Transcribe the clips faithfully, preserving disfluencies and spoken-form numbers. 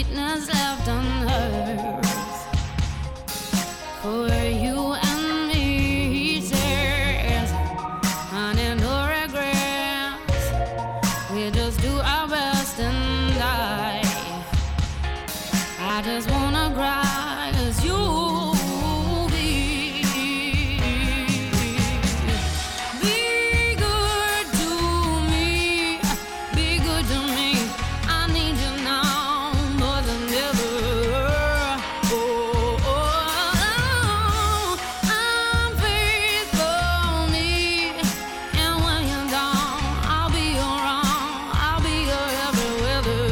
sweetness left on earth for you and me. He says, honey, no regrets. We just do our best and die. I just wanna cry 'cause you be, be good to me, be good to me. I need you now more than ever. Oh, oh, oh, I'm faithful me, and when you're gone, I'll be around, I'll be your every weather.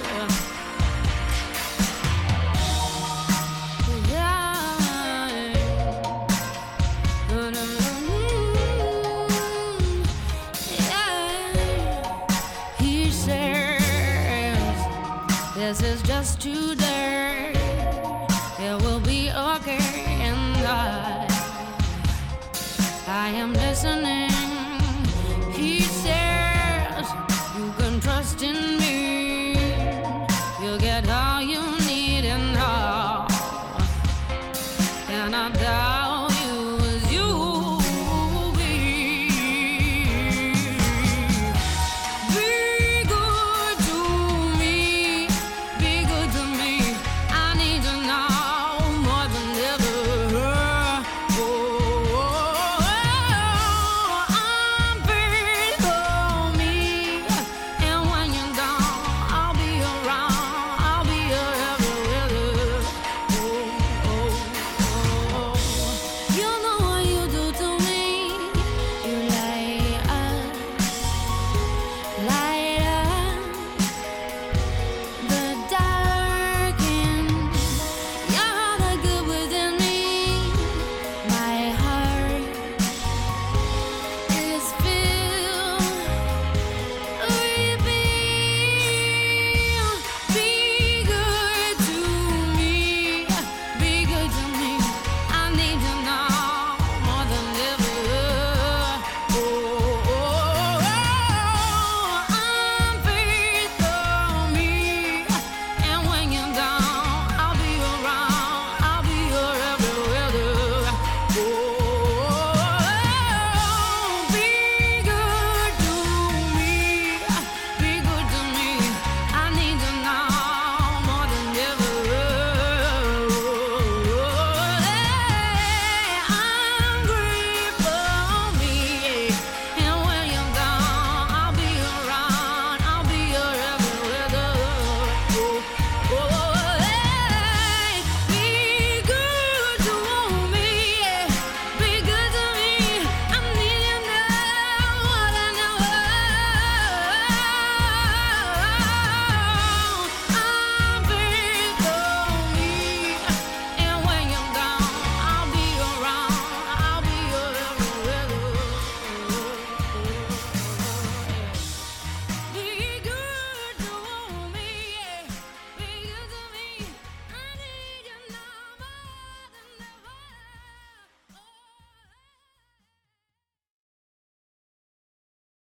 He says, this is just today. It will be okay, and I, I am listening.